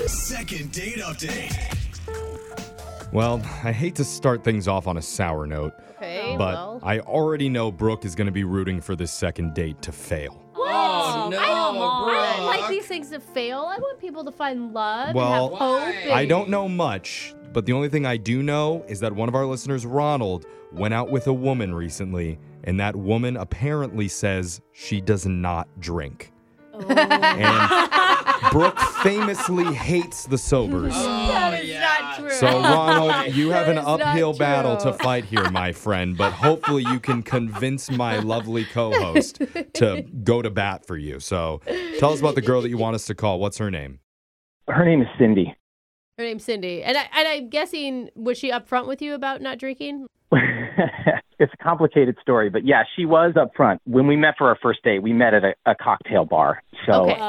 Second date update. Well, I hate to start things off on a sour note, but I already know Brooke is going to be rooting for this second date to fail. Oh, no, I don't like Brooke. these things to fail. I want people to find love Well, and have hope. why? and- I don't know much, but the only thing I do know is that one of our listeners, Ronald, went out with a woman recently, and that woman apparently says she does not drink. And Brooke famously hates the sobers. That is yeah. not true. So, Ronald, you have an That is not uphill battle to true. fight here, my friend, but hopefully you can convince my lovely co-host to go to bat for you. So, tell us about the girl that you want us to call. What's her name? Her name is Cindy. Her name's Cindy. And I'm guessing, was she upfront with you about not drinking? It's a complicated story, but yeah, she was up front. When we met for our first date, we met at a cocktail bar. So Okay.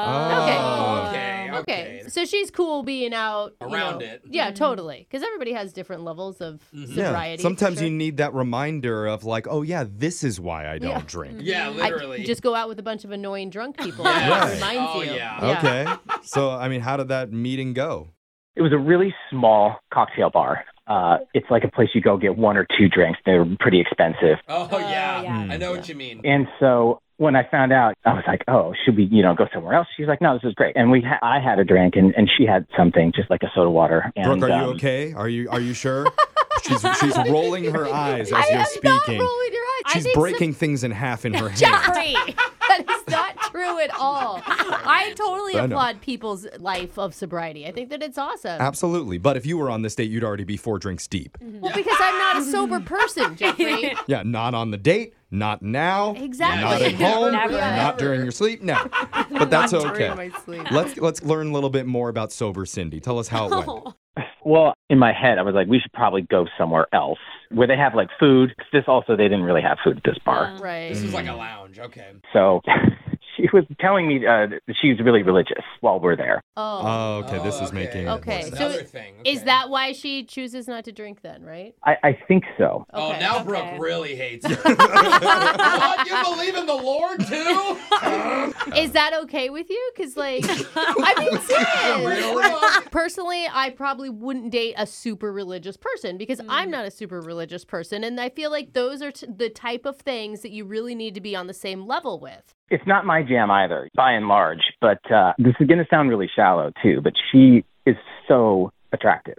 Okay. So she's cool being out. Around it. Yeah, totally. Because everybody has different levels of sobriety. Yeah, sometimes for you sure. need that reminder of like, oh yeah, this is why I don't Yeah. drink. Yeah, literally. Just go out with a bunch of annoying drunk people. Yeah. That Right. reminds Oh, you. yeah. Okay. So, I mean, how did that meeting go? it was a really small cocktail bar. It's like a place you go get one or two drinks. They're pretty expensive. Oh, yeah. yeah. I know what you mean. And so when I found out, I was like, oh, should we, go somewhere else? She's like, no, this is great. And I had a drink and she had something just like a soda water. And, Brooke, are you okay? Are you sure? She's rolling her eyes as you're I'm speaking. not rolling your eyes. I She's think breaking things in half in her hand. Jeffrey, that is not true at all. I totally I know. applaud people's life of sobriety. I think that it's awesome. Absolutely. But if you were on this date, you'd already be 4 drinks deep. Well, because I'm not a sober person, Jeffrey. Yeah, not on the date, not now, Exactly. not at home, Never. not during your sleep, no. But that's okay. During my sleep. Let's learn a little bit more about sober Cindy. Tell us how it went. Well, in my head, I was like, we should probably go somewhere else where they have like food. This also, they didn't really have food at this bar. Right. This was like a lounge. Okay. So she was telling me that she's really religious while we're there. Oh. Oh, okay. This is making it Okay, worse. so Another thing. Is Okay. that why she chooses not to drink then, right? I think so. Oh, Okay. now Okay. Brooke really hates her. What? You believe in the Lord, too? Is that okay with you? Because, like, I mean, serious. Really? Personally, I probably wouldn't date a super religious person because Mm. I'm not a super religious person. And I feel like those are the type of things that you really need to be on the same level with. It's not my jam either, by and large. But this is going to sound really shallow, too. But she is so attractive.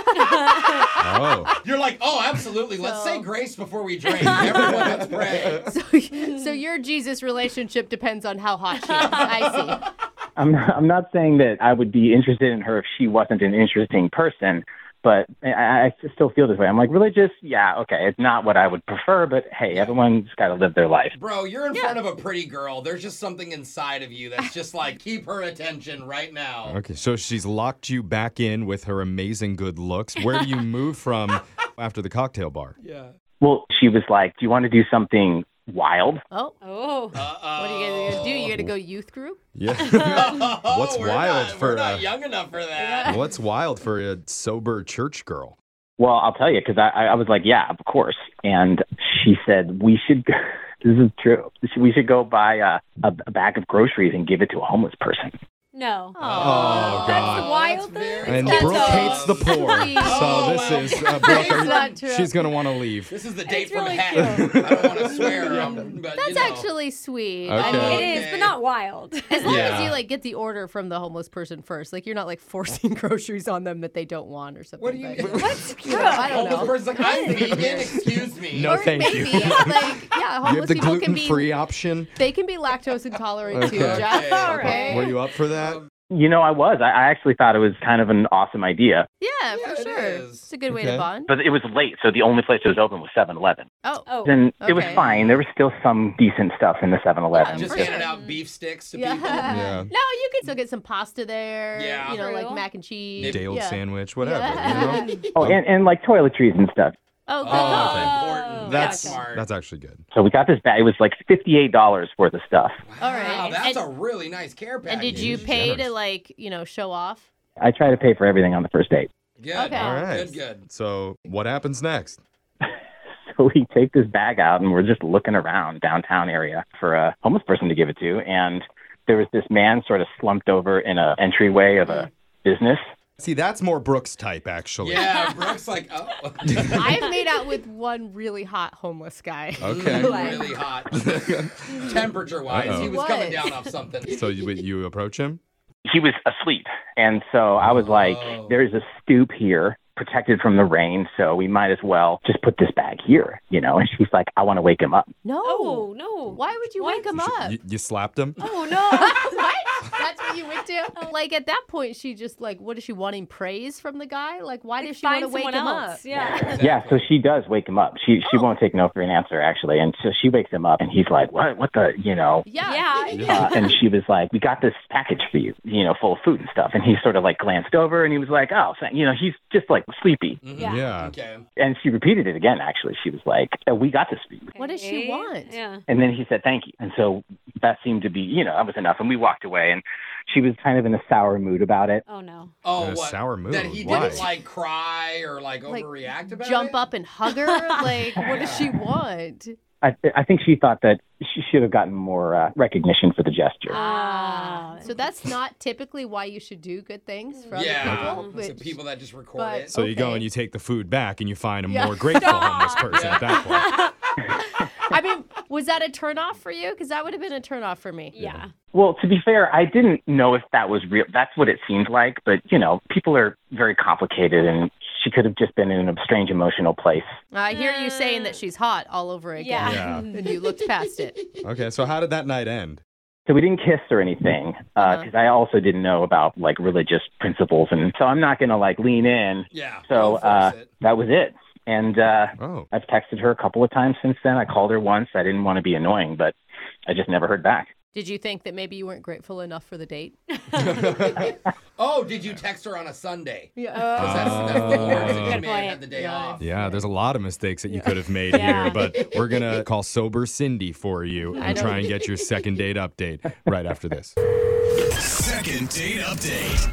Oh. You're like, oh, absolutely. Let's So- say grace before we drink. Everyone, let's pray. So your Jesus relationship depends on how hot she is. I see. I'm not saying that I would be interested in her if she wasn't an interesting person, but I still feel this way. I'm like, religious, yeah, okay, it's not what I would prefer, but hey, everyone's got to live their life. Bro, you're in front of a pretty girl. There's just something inside of you that's just like, keep her attention right now. Okay, so she's locked you back in with her amazing good looks. Where do you move from after the cocktail bar? Yeah. Well, she was like, do you want to do something wild? Oh, Uh-oh. what are you guys gonna do? You gonna go youth group? Yeah. What's We're wild not, for We're not young enough for that. What's wild for a sober church girl? Well, I'll tell you, because I was like, yeah, of course. And she said, we should, this is true, we should go buy a bag of groceries and give it to a homeless person. No. Oh, That's God. the wild That's thing. very And That's Brooke so hates the poor. sweet. So Oh, this my is, God. Brooke, It's not true. she's going to want to leave. This is the date It's from really heaven. I don't want to swear, but That's you know. actually sweet. Okay. I mean, It is, but not wild. as long as Yeah. you like get the order from the homeless person first, like you're not like forcing groceries on them that they don't want or something. What do you but- mean? What's I don't Homeless know. person's like, I'm vegan, excuse me. No, Or thank maybe, you. like, yeah, You have homeless the people can gluten-free be. option. They can be lactose intolerant too, Okay. Jeff. Okay. All right. Were you up for that? I was. I actually thought it was kind of an awesome idea, Yeah, Yeah, for it sure. is. It's a good way Okay. to bond. but it was late, so the only place that was open was 7-Eleven. Oh, Oh. And it was Okay. fine. There was still some decent stuff in the 7-Eleven. Just For handing sure. out beef sticks to yeah. people. Yeah. No, you can still get some pasta there. Yeah. You know, like True. mac and cheese. Day-old yeah. sandwich, whatever. Yeah. You know? Oh, and like toiletries and stuff. Oh, good. Oh, okay. important. That's smart. that's actually good. So we got this bag. It was like $58 worth of stuff. All Wow, right. that's And- a really nice care package. And did you He's pay to generous. like, show off? I try to pay for everything on the first date. Good. Okay. All right. Good. So what happens next? So we take this bag out and we're just looking around downtown area for a homeless person to give it to. And there was this man sort of slumped over in a entryway of business. See, that's more Brooke's type, actually. Yeah, Brooke's like, oh. I've made out with one really hot homeless guy. Okay. Really hot. Temperature-wise, Uh-oh. he was coming down off something. So you approach him? He was asleep. And so I was like, Oh. there's a stoop here, protected from the rain, so we might as well just put this bag here, And she's like, I want to wake him up. No. Oh, no. Why would you wake him up? You slapped him? Oh, no. What? That's what you went to? Like, at that point, she just, like, what is she wanting praise from the guy? Like, why does she want to Find wake someone him else. up? Yeah. Yeah, so she does wake him up. She won't take no for an answer, actually. And so she wakes him up, and he's like, what the, Yeah. Yeah. and she was like, we got this package for you, full of food and stuff. And he sort of like glanced over, and he was like, oh, he's just like sleepy. Yeah. Yeah. Okay. And she repeated it again, actually. She was like, we got this for you. What does she want? Yeah. And then he said, thank you. And so that seemed to be, that was enough. And we walked away, and she was kind of in a sour mood about it. Oh, no. Oh, In a what? sour mood. That he Why? didn't like cry or like Like, overreact about Jump it? up and hug her? Like, what does she want? I think she thought that she should have gotten more recognition for the gesture. So that's not typically why you should do good things for other Yeah. people. So which- people that just record but- it. So you go Okay. and you take the food back and you find a Yeah. more grateful homeless person at that point. I mean, was that a turnoff for you? Because that would have been a turnoff for me. Yeah. Well, to be fair, I didn't know if that was real. That's what it seemed like. But, people are very complicated, and she could have just been in a strange emotional place. I hear you saying that she's hot all over again. Yeah. Yeah. And you looked past it. Okay, so how did that night end? So we didn't kiss or anything because I also didn't know about, like, religious principles. And so I'm not going to, like, lean in. Yeah. So don't force it. that was it. And Oh. I've texted her a couple of times since then. I called her once. I didn't want to be annoying, but I just never heard back. Did you think that maybe you weren't grateful enough for the date? Oh, did you text her on a Sunday? Yeah. 'Cause that's the worst. Oh. You Good may have point. had the day Yeah. off. Yeah, there's a lot of mistakes that you could have made Yeah. here, but we're going to call Sober Cindy for you and don't- try and get your second date update right after this. Second date update.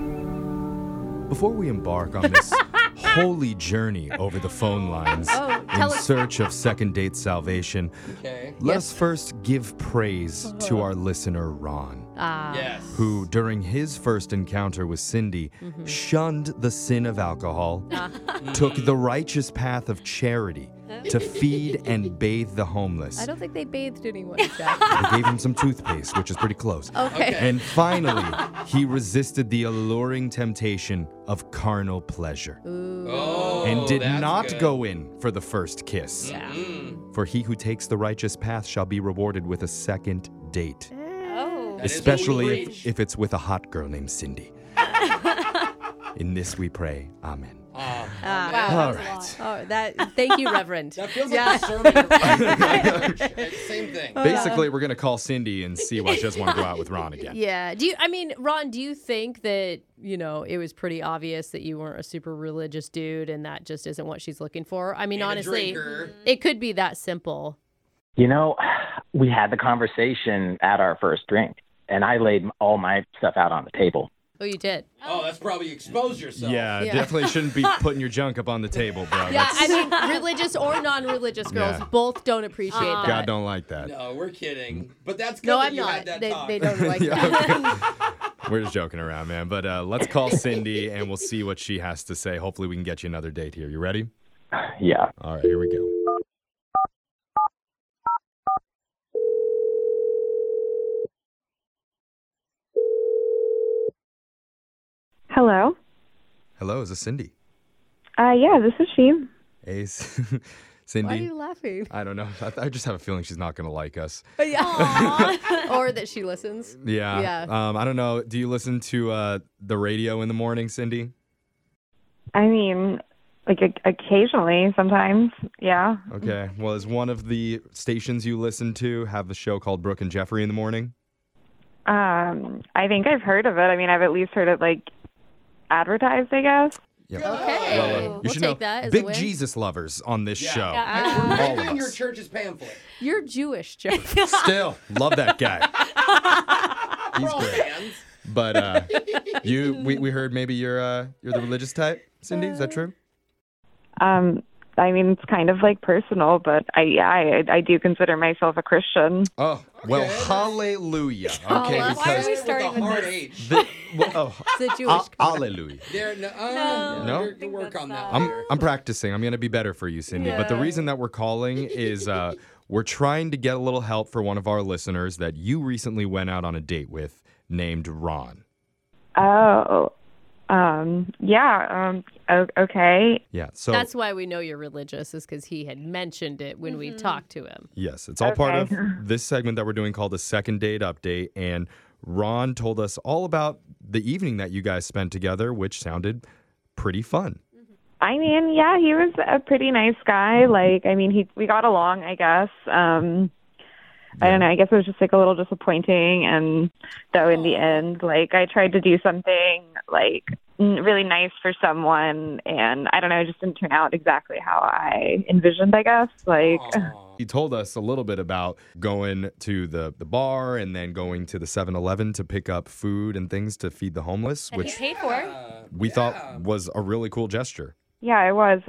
Before we embark on this holy journey over the phone lines Oh, in tell us. search of second date salvation, Okay. let us first give praise to our listener, Ron, Yes. who, during his first encounter with Cindy, shunned the sin of alcohol, took the righteous path of charity to feed and bathe the homeless. I don't think they bathed anyone, Jack. They gave him some toothpaste, which is pretty close. Okay. And finally, he resisted the alluring temptation of carnal pleasure Oh, and did that's not good. go in for the first kiss. For he who takes the righteous path shall be rewarded with a second date, Oh. That is what we especially preach. if it's with a hot girl named Cindy. In this we pray. Amen. Wow. All that was a right. lot. Oh, thank you, Reverend. That feels like a sermon you're preaching at church. Same thing. Basically, we're going to call Cindy and see why she doesn't want to go out with Ron again. Yeah. Ron, do you think that, it was pretty obvious that you weren't a super religious dude and that just isn't what she's looking for? I mean, And a honestly, drinker. it could be that simple. We had the conversation at our first drink, and I laid all my stuff out on the table. Oh, you did? Oh, that's probably expose yourself. Yeah, Yeah. definitely shouldn't be putting your junk up on the table, bro. Yeah, That's- I mean, religious or non-religious girls Yeah. both don't appreciate that. God don't like that. No, we're kidding. But that's good No, that I'm you not. had that They, talk. they don't like Yeah, that. We're just joking around, man. But let's call Cindy and we'll see what she has to say. Hopefully, we can get you another date here. You ready? Yeah. All right, here we go. Hello. Hello, is this Cindy? Yeah, this is she. Hey, Why Cindy. are you laughing? I don't know. I just have a feeling she's not going to like us. Or that she listens. Yeah. Yeah. I don't know. Do you listen to the radio in the morning, Cindy? I mean, like occasionally, sometimes. Yeah. Okay. Well, is one of the stations you listen to have a show called Brooke and Jeffrey in the morning? I think I've heard of it. I mean, I've at least heard it like advertised, I guess. Yeah. Okay. Well, we'll should take know, that as a big win. Jesus lovers on this Yeah. show. We're All of reading your us. church's pamphlet. You're Jewish, Jeff. Still love that guy. He's We're all great. fans. But we heard maybe you're the religious type, Cindy. Is that true? I mean, it's kind of like personal, but I do consider myself a Christian. Oh, well, hallelujah. Okay, Why Why are we because starting with hard this? H. It's a Jewish hallelujah. No, No? you work on that. not- later. I'm practicing. I'm going to be better for you, Cindy. But the Yeah. reason that we're calling is we're trying to get a little help for one of our listeners that you recently went out on a date with named Ron. Oh, okay. Yeah, so That's why we know you're religious, is because he had mentioned it when we talked to him. yes, it's all part of Okay. this segment that we're doing called the Second Date Update. And Ron told us all about the evening that you guys spent together, which sounded pretty fun. I mean, yeah, he was a pretty nice guy. Like, I mean, we got along, I guess. I don't know. I guess it was just like a little disappointing. And though in the end, like I tried to do something like really nice for someone, and I don't know, it just didn't turn out exactly how I envisioned, I guess. Like, He told us a little bit about going to the bar and then going to the 7-Eleven to pick up food and things to feed the homeless, And he which paid for it. we thought was a really cool gesture. yeah, it was.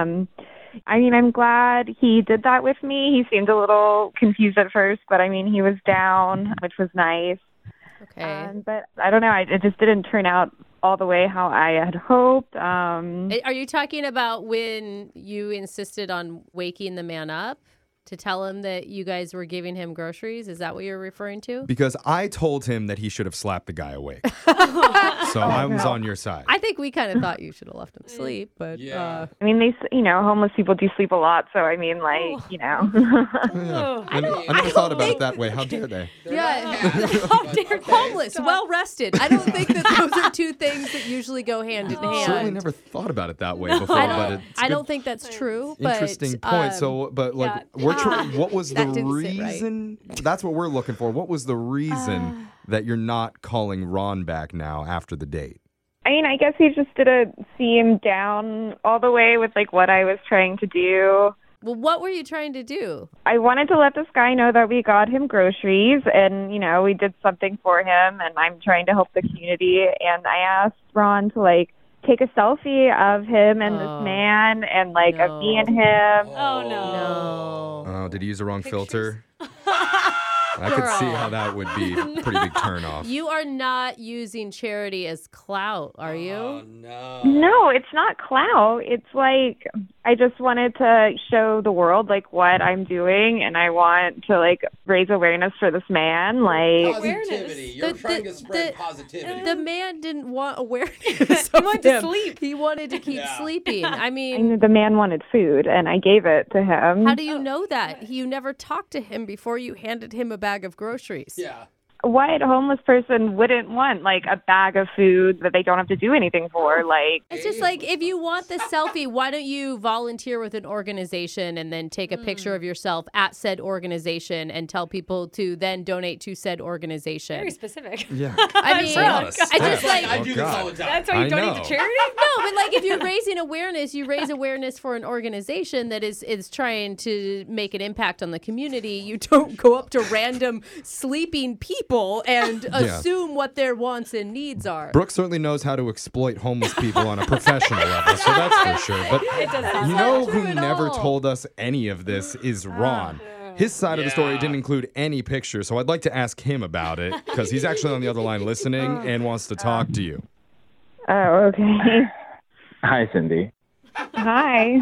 I mean, I'm glad he did that with me. He seemed a little confused at first, but I mean, he was down, which was nice. Okay. But I don't know. It just didn't turn out all the way how I had hoped. Are you talking about when you insisted on waking the man up to tell him that you guys were giving him groceries? Is that what you're referring to? Because I told him that he should have slapped the guy awake. So I was on your side. I think we kind of thought you should have left him sleep, but Yeah. I mean, homeless people do sleep a lot. So, I mean, like, Oh. I never thought about it that way. How dare they? yeah. How dare they? Homeless, well rested. I don't think that those are two things that usually go hand in hand. Certainly never thought about it that way before, I but don't, it's I good- don't think that's true. But, interesting point. So, but like, what was the That didn't sit right. reason? That's what we're looking for. What was the reason that you're not calling Ron back now after the date? I mean, I guess he just didn't seem down all the way with like what I was trying to do. well, what were you trying to do? I wanted to let this guy know that we got him groceries and, we did something for him, and I'm trying to help the community. And I asked Ron to like take a selfie of him and Oh, this man and like no. of me and him. Oh no. No. Oh, did he use the wrong filter? I could see how that would be a pretty big turnoff. You are not using charity as clout, are you? Oh, no. No, it's not clout. It's like I just wanted to show the world like what I'm doing, and I want to like raise awareness for this man. Like, Positivity. You're The- trying the- to spread the- positivity. The man didn't want awareness. He wanted to of him. sleep. He wanted to keep Yeah. sleeping. I mean, and the man wanted food, and I gave it to him. how do you know that? You never talked to him before you handed him a bag of groceries. Yeah. What homeless person wouldn't want like a bag of food that they don't have to do anything for? Like, It's just like, if you want the selfie, why don't you volunteer with an organization and then take a picture of yourself at said organization and tell people to then donate to said organization? Very specific. Yeah. I mean, lot of I steps. just like, I Oh, do this God. all the time. That's why I you donate know. to charity? no, but like if you're raising awareness, you raise awareness for an organization that is trying to make an impact on the community. You don't go up to random sleeping people and assume what their wants and needs are. Brooke certainly knows how to exploit homeless people on a professional level, so that's for sure. But It does not. you know not true who at never all. told us any of this is Ron. His side of the story Yeah. didn't include any pictures, so I'd like to ask him about it because he's actually on the other line listening and wants to talk to you. oh, okay. Hi, Cindy. Hi.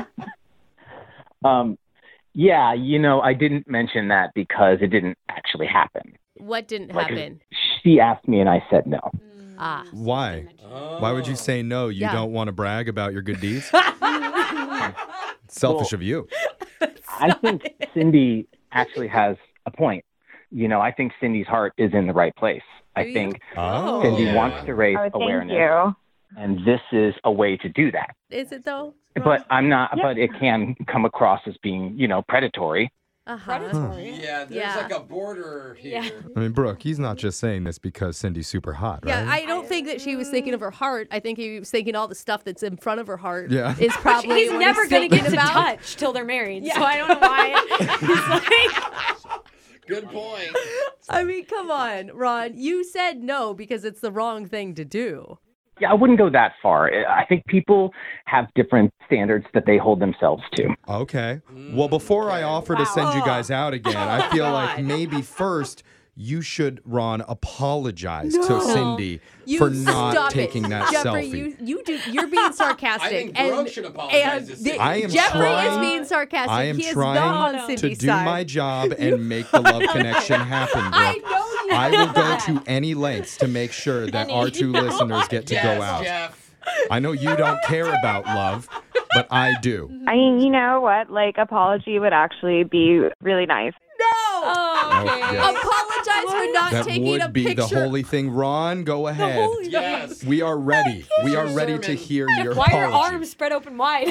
Yeah, I didn't mention that because it didn't actually happen. What didn't Like, happen? She asked me and I said no. Ah. Why? Why would you say no? You Yeah. don't want to brag about your good deeds? Selfish of you. I think Cindy actually has a point. I think Cindy's heart is in the right place. Do I you? think Oh. Cindy Yeah. wants to raise Oh, thank awareness, you. and this is a way to do that. Is it though? But I'm not. But it can come across as being, predatory. Uh-huh. Predatory. Yeah, there's Yeah. like a border here. Yeah. I mean, Brooke, he's not just saying this because Cindy's super hot, right? Yeah, I don't think that she was thinking of her heart. I think he was thinking all the stuff that's in front of her heart. Yeah. Is probably He's what never going to thinking get to about. touch till they're married. So I don't know why. He's like, Good point. I mean, come on, Ron. You said no because it's the wrong thing to do. Yeah, I wouldn't go that far. I think people have different standards that they hold themselves to. Okay. Well, before I offer to send you guys out again, I feel like maybe first you should, Ron, apologize to Cindy for not stop taking it. that Jeffrey, selfie. you're being sarcastic. I think Brooke should apologize to Cindy. I am Jeffrey trying- is being sarcastic. I am he is not on trying to Cindy's do side. my job and make the love connection happen, Brooke. I know you. I will go to any lengths to make sure that our two listeners get to Yes, go out. Jeff. I know you don't care about love, but I do. I mean, you know what? Like, apology would actually be really nice. Oh, okay. yes. Apologize for not That taking a would be picture. the holy thing. Ron, go ahead. Yes. We are ready. We are ready to Sermon. hear your Why are apology. arms spread open wide?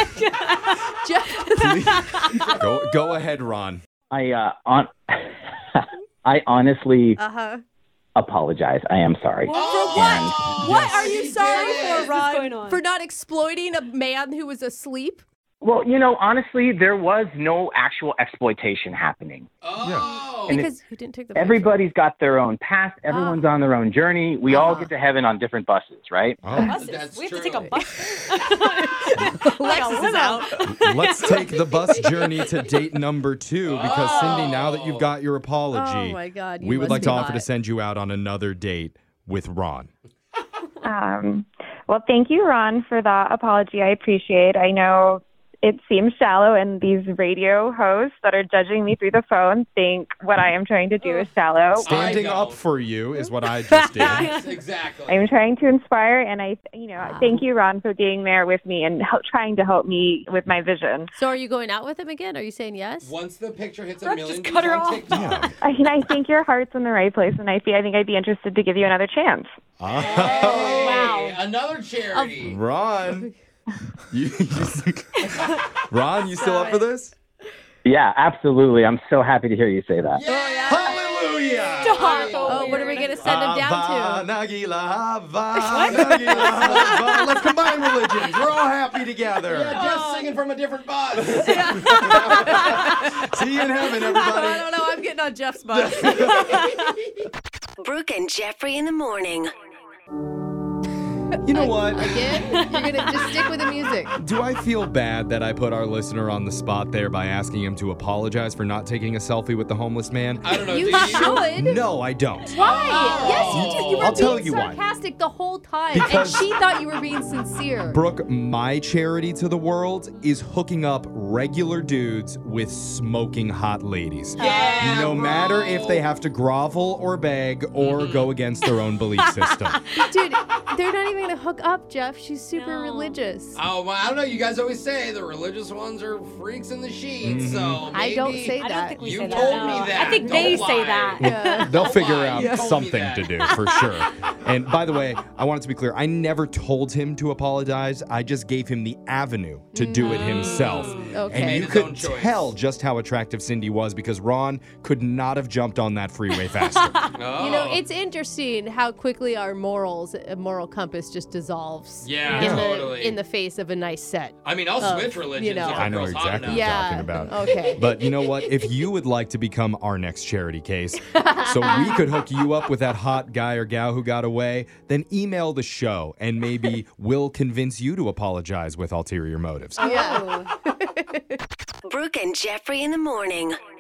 Go ahead, Ron. I honestly Uh-huh. apologize. I am sorry. For Oh, what? What are you he sorry did it. for, What's Ron? going on? For not exploiting a man who was asleep? Well, honestly, there was no actual exploitation happening. Oh. And Because you didn't take the picture. Everybody's got their own path. Everyone's on their own journey. We all get to heaven on different buses, right? Oh, Buses. That's We have to true. take a bus. Alexis is out. let's take the bus journey to date number 2 because, Cindy, now that you've got your apology, Oh, my God. You we would must like be to offer to hot. send you out on another date with Ron. Well, thank you, Ron, for that apology. I appreciate. I know it seems shallow, and these radio hosts that are judging me through the phone think what I am trying to do is shallow. Standing don't. up for you is what I just did. Yes, exactly. I'm trying to inspire, and thank you, Ron, for being there with me and trying to help me with my vision. So are you going out with him again? Are you saying yes? Once the picture hits a Brooke, million just views cut her on off. TikTok. I think your heart's in the right place, and I think I'd be interested to give you another chance. Hey, Wow. Another charity. Ron, Ron, you still up for this? Yeah, absolutely. I'm so happy to hear you say that. Hallelujah! Oh, what are we going to send him down Hava to? Nagila, Hava Nagila, Hava. Let's combine religions. We're all happy together. Yeah, just singing from a different bus. See you in heaven, I everybody. don't know. I'm getting on Jeff's bus. Brooke and Jeffrey in the morning. You know what? Again? You're going to just stick with the music. Do I feel bad that I put our listener on the spot there by asking him to apologize for not taking a selfie with the homeless man? I don't know. You do should. No, I don't. Why? Yes, you did. You were I'll tell being you why. sarcastic the whole time. Because- and she thought you were being sincere. Brooke, my charity to the world is hooking up regular dudes with smoking hot ladies. Yeah, No matter if bro. they have to grovel or beg or go against their own belief system. Dude, they're not even going to hook up, Jeff. She's super No. religious. Oh, well, I don't know. You guys always say the religious ones are freaks in the sheets, so I don't maybe- say I that. don't think we You say told that. me no. that. I think Don't they lie. say that. Yeah. They'll figure lie. out You told me something that. to do for sure. And by the way, I want it to be clear, I never told him to apologize. I just gave him the avenue to do it himself. Okay. And Made you his could own choice. tell just how attractive Cindy was because Ron could not have jumped on that freeway faster. Oh. You know, it's interesting how quickly our moral compass just dissolves. Yeah, in totally. in the face of a nice set. I mean, I'll of, switch religions. you know. if a I know girl's hot exactly enough. what you're Yeah. talking about. Okay. But you know what? If you would like to become our next charity case, so we could hook you up with that hot guy or gal who got away, then email the show and maybe we'll convince you to apologize with ulterior motives. Yeah. Brooke and Jeffrey in the morning.